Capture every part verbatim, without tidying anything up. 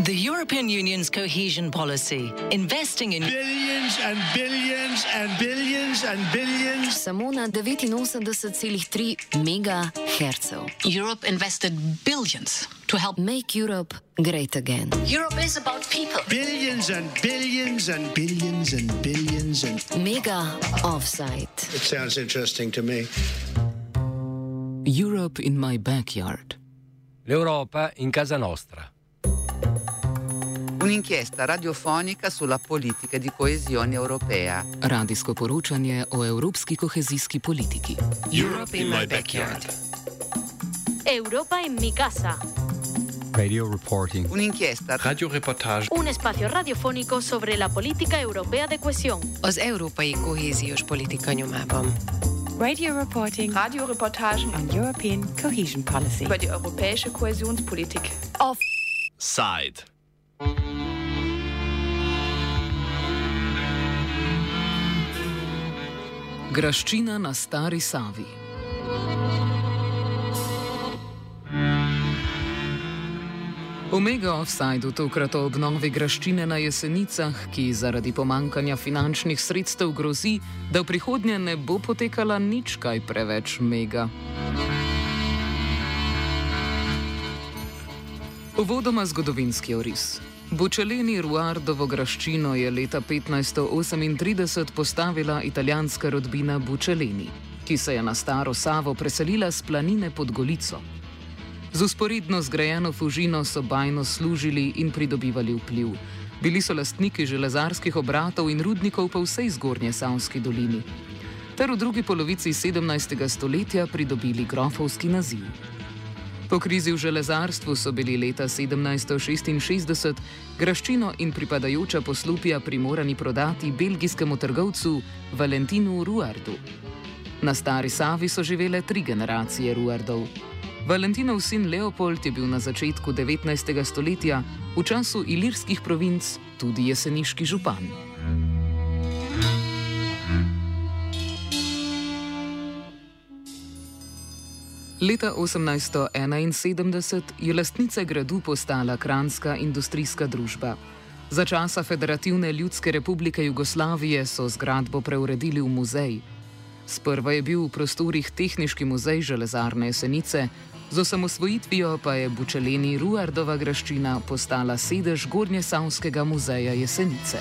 The European Union's cohesion policy, investing in billions and billions and billions and billions. Samo na devetinosemdeset celih tri megahercev. Europe invested billions to help make Europe great again. Europe is about people. Billions and billions and billions and billions and mega offside. It sounds interesting to me. Europe in my backyard. L'Europa in casa nostra. Un'inchiesta radiofonica sulla politica di coesione europea. Radijsko poročanje o evropski kohezijski politiki. Europe in my backyard. Europa en mi casa. Radio reporting. Un'inchiesta. Radioreportage. Un espacio radiofónico sobre la política europea de cohesión. Az európai kohéziós politika nyomában. Radio reporting. Radioreportagen on European cohesion policy. Über die europäische Kohäsionspolitik. Offside. Graščina na Stari Savi. V mega offsideu tokrat o obnovi graščine na Jesenicah, ki zaradi pomankanja finančnih sredstev grozi, da v prihodnje ne bo potekala nič kaj preveč mega. Uvodoma zgodovinski oris. Bučeleni Ruardovo graščino je leta petnajststo osemintrideset postavila italijanska rodbina Bučeleni, ki se je na Staro Savo preselila s planine pod Golico. Z usporedno zgrajeno fužino so bajno služili in pridobivali vpliv. Bili so lastniki železarskih obratov in rudnikov po vsej zgornje Savski dolini. Ter v drugi polovici sedemnajstega stoletja pridobili grofovski naziv. Po krizi v železarstvu so bili leta sedemnajststo šestinšestdeset graščino in pripadajoča poslopja primorani prodati belgijskemu trgovcu Valentinu Ruardu. Na Stari Savi so živele tri generacije Ruardov. Valentinov sin Leopold je bil na začetku devetnajstega stoletja v času ilirskih provinc tudi jeseniški župan. Leta osemnajststo enainsedemdeset je lastnica gradu postala Kranjska industrijska družba. Za časa Federativne ljudske republike Jugoslavije so zgradbo preuredili v muzej. Sprva je bil v prostorih Tehniški muzej železarne Jesenice, z osamosvojitvijo pa je Bučeleni Ruardova graščina postala sedež Gornjesavskega muzeja Jesenice.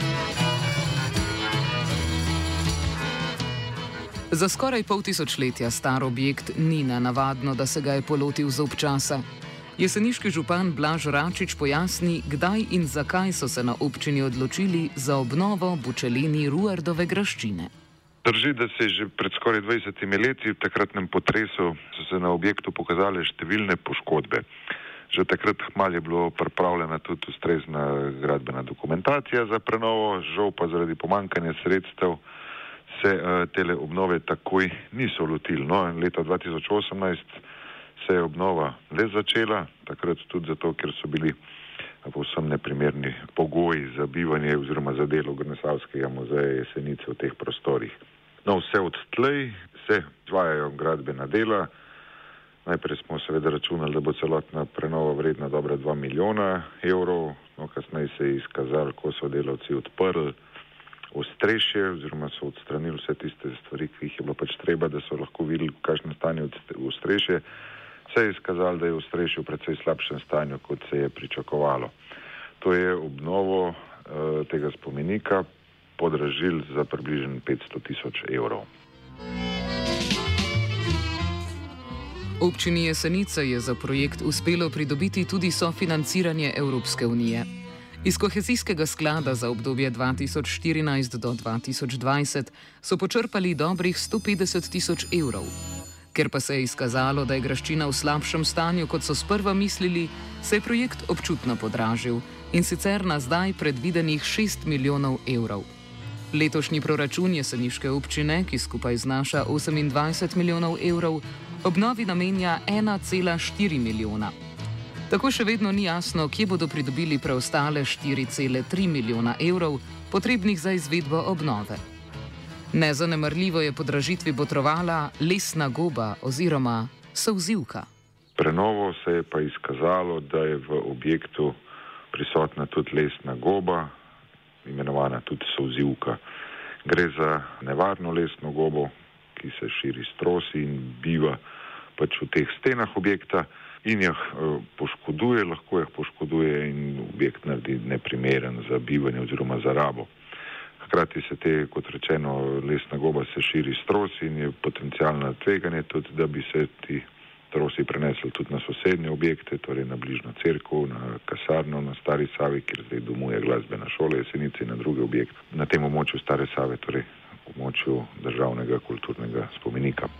Za skoraj pol tisočletja star objekt ni nenavadno, da se ga je polotil z občasa. Jeseniški župan Blaž Račič pojasni, kdaj in zakaj so se na občini odločili za obnovo Bučeleni Ruardove graščine. Drži, da se je že pred skoraj dvajsetimi leti v takratnem potresu so se na objektu pokazale številne poškodbe. Že takrat hmal je bilo pripravljena tudi ustrezna gradbena dokumentacija za prenovo, žal pa zaradi pomankanja sredstev se uh, tele obnove takoj niso lotili. No, leta dva tisoč osemnajst se je obnova le začela, takrat tudi zato, ker so bili povsem neprimerni pogoji za bivanje oziroma za delo Gornjesavskega muzeja Jesenice v teh prostorih. No, vse odtlej se izvajajo gradbena dela. Najprej smo seveda računali, da bo celotna prenova vredna dobra dva milijona evrov, no, kasneje se je izkazalo, ko so delavci odprli ostrešje oziroma so odstranili vse tiste stvari, ki jih je bilo pač treba, da so lahko videli, v kakšnem stanju ostrešje. Se je izkazalo, da je ostrešje v precej slabšem stanju, kot se je pričakovalo. To je obnovo uh, tega spomenika podražil za približno petsto tisoč evrov. Občini Jesenice je za projekt uspelo pridobiti tudi sofinanciranje Evropske unije. Iz kohezijskega sklada za obdobje dva tisoč štirinajst do dva tisoč dvajset so počrpali dobrih sto petdeset tisoč evrov. Ker pa se je izkazalo, da je graščina v slabšem stanju, kot so sprva mislili, se je projekt občutno podražil in sicer na zdaj predvidenih šest milijonov evrov. Letošnji proračun jeseniške občine, ki skupaj znaša osemindvajset milijonov evrov, obnovi namenja ena cela štiri milijona. Tako še vedno ni jasno, kje bodo pridobili preostale štiri cela tri milijona evrov, potrebnih za izvedbo obnove. Nezanemarljivo je podražitvi botrovala lesna goba oziroma solzivka. Prenovo se je pa izkazalo, da je v objektu prisotna tudi lesna goba, imenovana tudi solzivka. Gre za nevarno lesno gobo, ki se širi s trosi in biva pač v teh stenah objekta in jih poškoduje, lahko jih poškoduje in objekt naredi neprimeren za bivanje oziroma za rabo. Hkrati se te, kot rečeno, lesna goba se širi s trosi in je potencialno tveganje tudi, da bi se ti trosi prenesli tudi na sosednje objekte, torej na bližnjo cerkev, na kasarno na Stari Savi, kjer zdaj domuje glasbena šola Jesenice in na druge objekte na tem območju Stare Save, torej območju državnega kulturnega spomenika.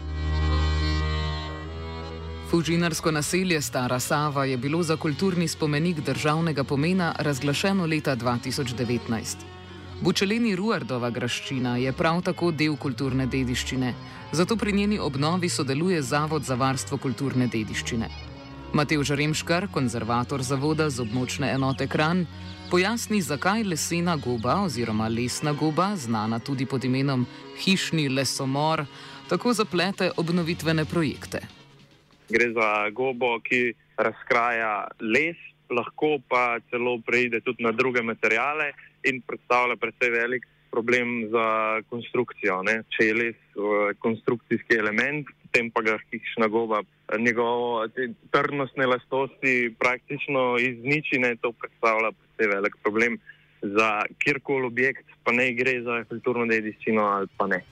Fužinarsko naselje Stara Sava je bilo za kulturni spomenik državnega pomena razglašeno leta dva tisoč devetnajst. Bučeleni Ruardova graščina je prav tako del kulturne dediščine, zato pri njeni obnovi sodeluje Zavod za varstvo kulturne dediščine. Matevž Remškar, konzervator zavoda z območne enote Kranj, pojasni, zakaj lesena goba oziroma lesna goba, znana tudi pod imenom hišni lesomor, tako zaplete obnovitvene projekte. Gre za gobo, ki razkraja les, lahko pa celo preide tudi na druge materijale in predstavlja precej velik problem za konstrukcijo. Ne? Če je les konstrukcijski element, potem pa ga hišna goba njegovo trdnostne lastnosti praktično izniči, ne? To predstavlja precej velik problem za kjerkoli objekt, pa ne gre za kulturno dediščino ali pa ne.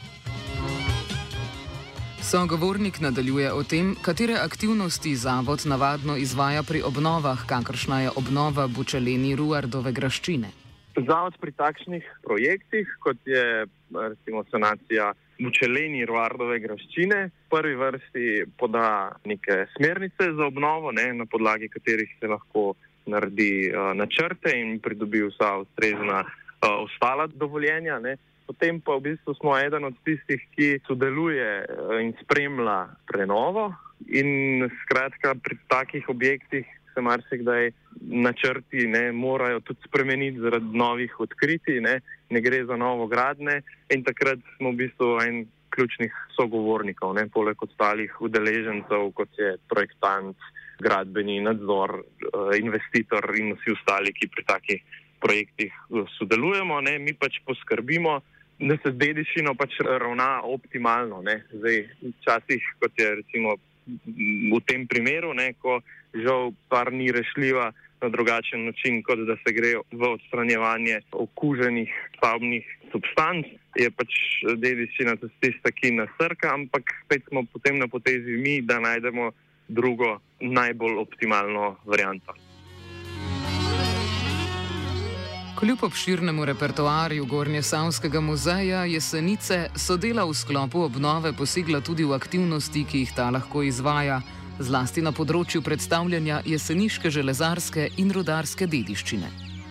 Sogovornik nadaljuje o tem, katere aktivnosti zavod navadno izvaja pri obnovah, kakršna je obnova Bučeleni Ruardove graščine. Zavod pri takšnih projektih, kot je recimo sanacija Bučeleni Ruardove graščine, v prvi vrsti poda neke smernice za obnovo, ne, na podlagi katerih se lahko naredi uh, načrte in pridobi vsa ustrezna uh, ostala dovoljenja, ne. Potem pa v bistvu smo eden od tistih, ki sodeluje in spremlja prenovo in skratka pri takih objektih se marsikdaj načrti ne, morajo tudi spremeniti zaradi novih odkritij, ne, ne gre za novo gradnje in takrat smo v bistvu en ključnih sogovornikov, ne, poleg ostalih udeležencev, kot je projektant, gradbeni nadzor, investitor in vsi ostali, ki pri takih projektih sodelujemo, ne, mi pač poskrbimo, da se dediščino pač ravna optimalno, ne. Zdaj, včasih, kot je recimo v tem primeru, ne, ko žal stvar ni rešljiva na drugačen način, kot da se gre v odstranjevanje okuženih stavbnih substanc, je pač dediščina tista, ki nasrka, ampak spet smo potem na potezi mi, da najdemo drugo najbolj optimalno varianto. Kljub obširnemu repertoarju Gornjesavskega muzeja Jesenice so dela v sklopu obnove posegla tudi v aktivnosti, ki jih ta lahko izvaja, zlasti na področju predstavljanja jeseniške železarske in rudarske dediščine.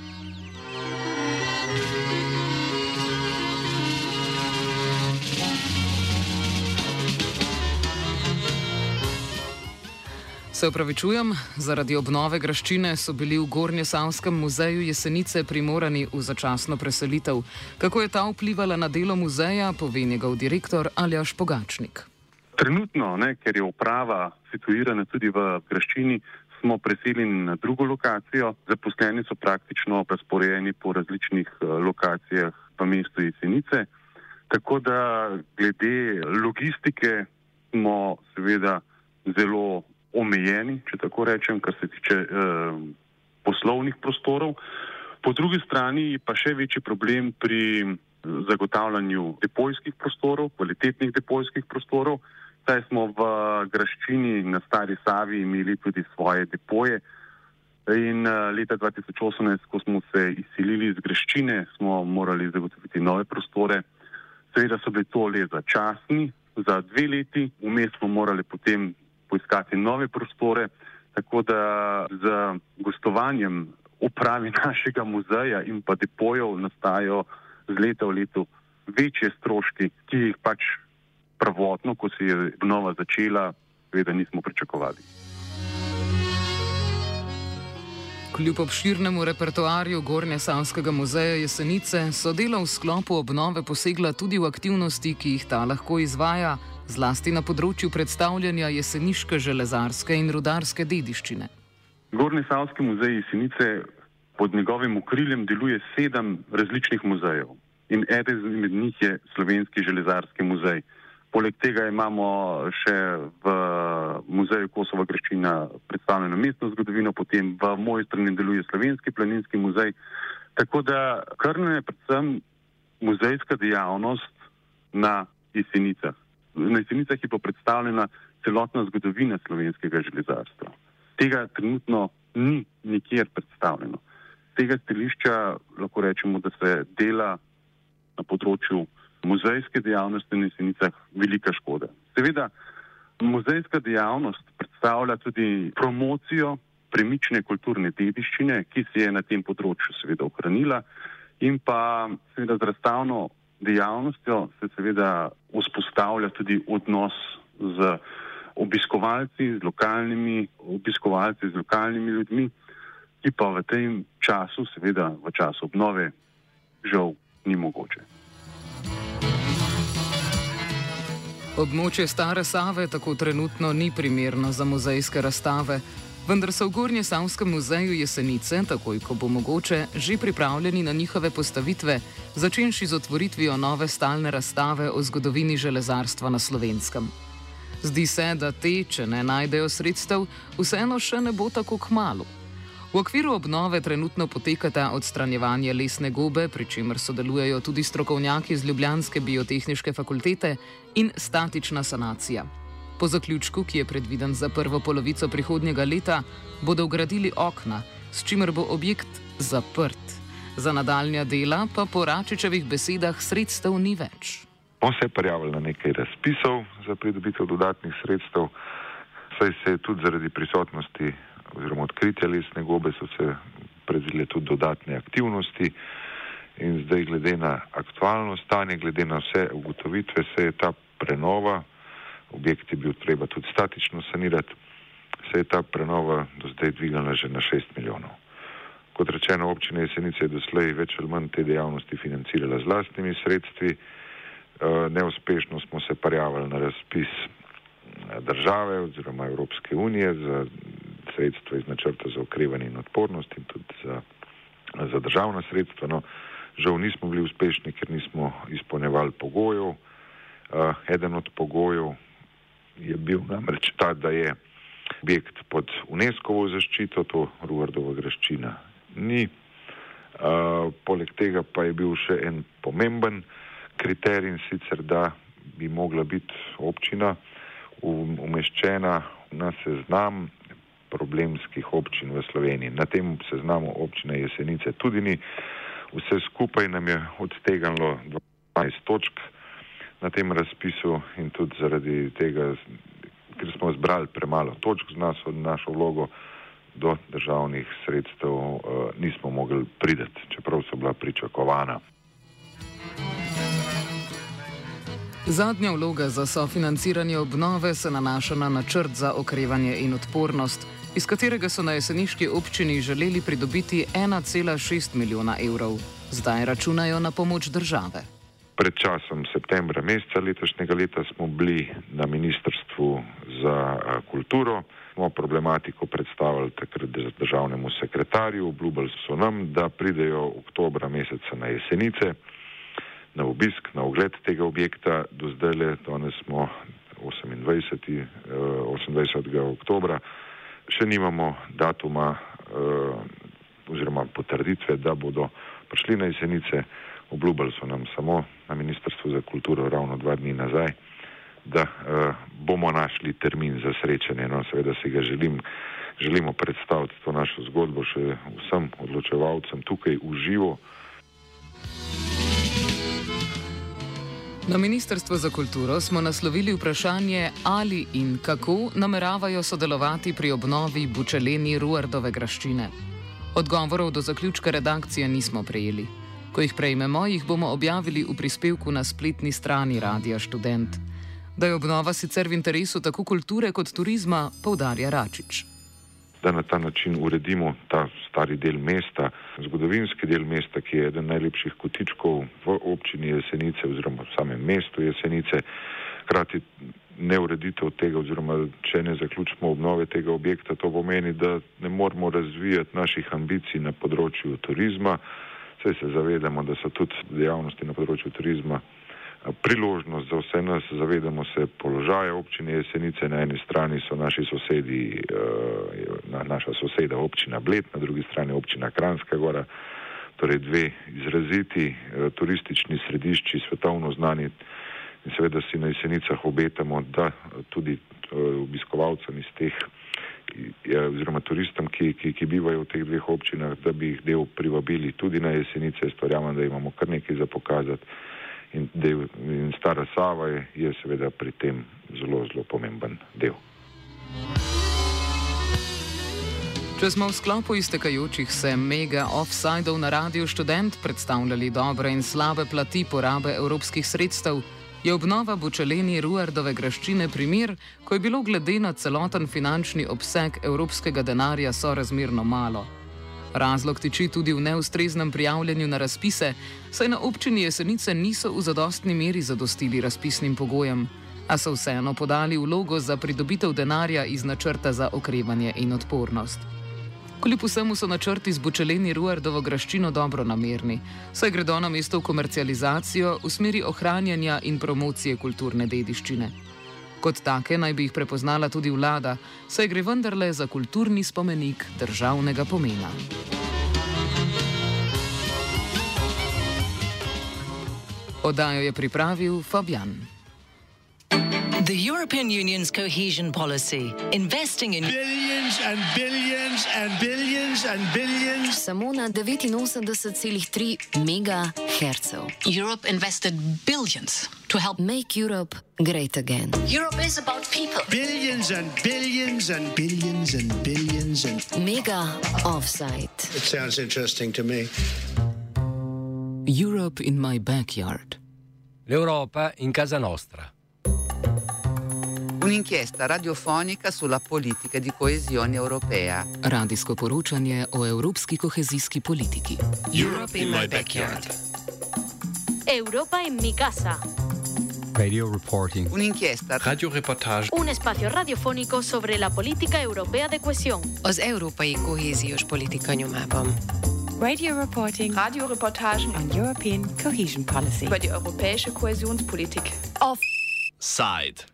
Se opravičujem, zaradi obnove graščine so bili v Gornjesavskem muzeju Jesenice primorani v začasno preselitev. Kako je ta vplivala na delo muzeja, pove njegov direktor Aljaž Pogačnik. Trenutno, ne, ker je uprava situirana tudi v graščini, smo preseljeni na drugo lokacijo. Zaposleni so praktično razporejeni po različnih lokacijah v mestu Jesenice. Tako da glede logistike smo seveda zelo omejeni, če tako rečem, kar se tiče eh, poslovnih prostorov. Po drugi strani pa še večji problem pri zagotavljanju depojskih prostorov, kvalitetnih depojskih prostorov. Saj smo v graščini na Stari Savi imeli tudi svoje depoje in eh, leta dva tisoč osemnajst, ko smo se izselili iz graščine, smo morali zagotoviti nove prostore. Seveda so bili to le začasni, za dve leti, vmes smo morali potem poiskati nove prostore, tako da z gostovanjem upravi našega muzeja in pa depojev nastajajo z leta v leto večje stroški, ki jih pač prvotno, ko se je obnova začela, seveda nismo pričakovali. Kljub obširnemu repertoarju Gornjesavskega muzeja Jesenice so dela v sklopu obnove posegla tudi v aktivnosti, ki jih ta lahko izvaja, zlasti na področju predstavljanja jeseniške železarske in rudarske dediščine. Gornjesavski muzej Jesenice, pod njegovim okriljem deluje sedem različnih muzejev in eden izmed njih je Slovenski železarski muzej. Poleg tega imamo še v muzeju Kosova graščina predstavljeno mestno zgodovino, potem v Mojstrani deluje Slovenski planinski muzej. Tako da krne je predvsem muzejska dejavnost na Jesenicah. Na Jesenicah je pa predstavljena celotna zgodovina slovenskega železarstva. Tega trenutno ni nikjer predstavljeno. Z tega stališča lahko rečemo, da se dela na področju muzejske dejavnosti na Jesenicah velika škoda. Seveda, muzejska dejavnost predstavlja tudi promocijo premične kulturne dediščine, ki se je na tem področju seveda ohranila, in pa seveda z razstavno dejavnostjo se seveda vzpostavlja tudi odnos z obiskovalci, z lokalnimi obiskovalci, z lokalnimi ljudmi, ki pa v tem času, seveda v času obnove, žal ni mogoče. Območje Stare Save tako trenutno ni primerno za muzejske razstave, vendar so v Gornjesavskem muzeju Jesenice, takoj ko bo mogoče, že pripravljeni na njihove postavitve, začenši z otvoritvijo nove stalne razstave o zgodovini železarstva na Slovenskem. Zdi se, da te, če ne najdejo sredstev, vseeno še ne bo tako kmalu. V okviru obnove trenutno potekata odstranjevanje lesne gobe, pri čemer sodelujejo tudi strokovnjaki z ljubljanske biotehniške fakultete, in statična sanacija. Po zaključku, ki je predviden za prvo polovico prihodnjega leta, bodo vgradili okna, s čimer bo objekt zaprt. Za nadaljnja dela pa po Račičevih besedah sredstev ni več. On se je prijavil na nekaj razpisov za pridobitev dodatnih sredstev, saj se je tudi zaradi prisotnosti oziroma odkritja lesne gobe so se predvidele tudi dodatne aktivnosti in zdaj glede na aktualno stanje, glede na vse ugotovitve, se je ta prenova, objekt je bil treba tudi statično sanirati, se je ta prenova do zdaj dvignila že na šest milijonov. Kot rečeno, občina Jesenice je doslej več ali manj te dejavnosti financirala z lastnimi sredstvi. Neuspešno smo se prijavili na razpis države oziroma Evropske unije za sredstva iz načrta za okrevanje in odpornost in tudi za, za državna sredstva. No, žal nismo bili uspešni, ker nismo izpolnjevali pogojev. Uh, eden od pogojev je bil namreč ta, da je objekt pod UNESCO-ovo zaščito, to Ruardova graščina ni. Uh, poleg tega pa je bil še en pomemben kriterij, in sicer, da bi mogla biti občina umeščena na seznam problemskih občin v Sloveniji. Na tem seznamu občine Jesenice tudi ni. Vse skupaj nam je odtegnilo dvanajst točk na tem razpisu in tudi zaradi tega, ker smo zbrali premalo točk z nas od našo vlogo, do državnih sredstev uh, nismo mogli priti, čeprav so bila pričakovana. Zadnja vloga za sofinanciranje obnove se nanaša na načrt za okrevanje in odpornost, iz katerega so na jeseniški občini želeli pridobiti ena cela šest milijona evrov. Zdaj računajo na pomoč države. Pred časom septembra meseca letošnjega leta smo bili na Ministrstvu za kulturo, smo problematiko predstavili takrat državnemu sekretarju, obljubili so nam, da pridejo oktobra meseca na Jesenice, na obisk, na ogled tega objekta. Do zdaj le, danes smo osemindvajsetega oktobra, še nimamo datuma oziroma potrditve, da bodo prišli na Jesenice. Obljubili so nam samo na Ministrstvu za kulturo ravno dva dni nazaj, da uh, bomo našli termin za srečanje. No, seveda si ga želim, želimo predstaviti to našo zgodbo še vsem odločevalcem tukaj v živo. Na Ministrstvo za kulturo smo naslovili vprašanje, ali in kako nameravajo sodelovati pri obnovi Bučeleni Ruardove graščine. Odgovorov do zaključka redakcije nismo prejeli. Ko jih prejmemo, jih bomo objavili v prispevku na spletni strani Radia Študent. Da je obnova sicer v interesu tako kulture kot turizma, poudarja Račič. Da na ta način uredimo ta stari del mesta, zgodovinski del mesta, ki je eden najlepših kotičkov v občini Jesenice oziroma v samem mestu Jesenice. Hkrati neureditev tega oziroma če ne zaključimo obnove tega objekta, to pomeni, da ne moramo razvijati naših ambicij na področju turizma. Saj se zavedamo, da so tudi dejavnosti na področju turizma priložnost za vse nas, zavedamo se položaja občine Jesenice. Na eni strani so naši sosedi, naša soseda občina Bled, na drugi strani občina Kranjska Gora, torej dve izraziti turistični središči, svetovno znani, in seveda si na Jesenicah obetamo, da tudi obiskovalcem iz teh, oziroma turistom, ki, ki, ki bivajo v teh dveh občinah, da bi jih del privabili tudi na Jesenice. Jaz verjamem, da imamo kar nekaj za pokazati. In, del, in Stara Sava je, je seveda pri tem zelo, zelo pomemben del. Če smo v sklopu iztekajočih se mega offsidov na Radiu Študent predstavljali dobre in slabe plati porabe evropskih sredstev, je obnova Bučeleni-Ruardove graščine primer, ko je bilo glede na celoten finančni obseg evropskega denarja sorazmerno malo. Razlog tiči tudi v neustreznem prijavljanju na razpise, saj na občini Jesenice niso v zadostni meri zadostili razpisnim pogojem, a so vseeno podali vlogo za pridobitev denarja iz načrta za okrevanje in odpornost. Kljub vsemu so načrti z Bučeleni-Ruardovo graščino dobro namerni, saj gredo na mesto v komercializacijo v smeri ohranjanja in promocije kulturne dediščine. Kot take naj bi jih prepoznala tudi vlada, saj gre vendarle za kulturni spomenik državnega pomena. Oddajo je pripravil Fabian. The European Union's cohesion policy, investing in billions and billions and billions and billions. Samo na devetinosemdeset celih tri megahercev. Europe invested billions to help make Europe great again. Europe is about people. Billions and billions and billions and billions and mega offside. It sounds interesting to me. Europe in my backyard. L'Europa in casa nostra. Un'inchiesta radiofonica sulla politica di coesione europea. Radijsko poročanje o evropski kohezijski politiki. Europe in my backyard. Europa en mi casa. Radio reporting. Un'inchiesta. Radioreportage. Un espacio radiofónico sobre la política europea de cohesión. Az európai kohéziós politika nyomában. Radio reporting. Radioreportagen on European cohesion policy. Über die europäische Kohäsionspolitik. Off Side.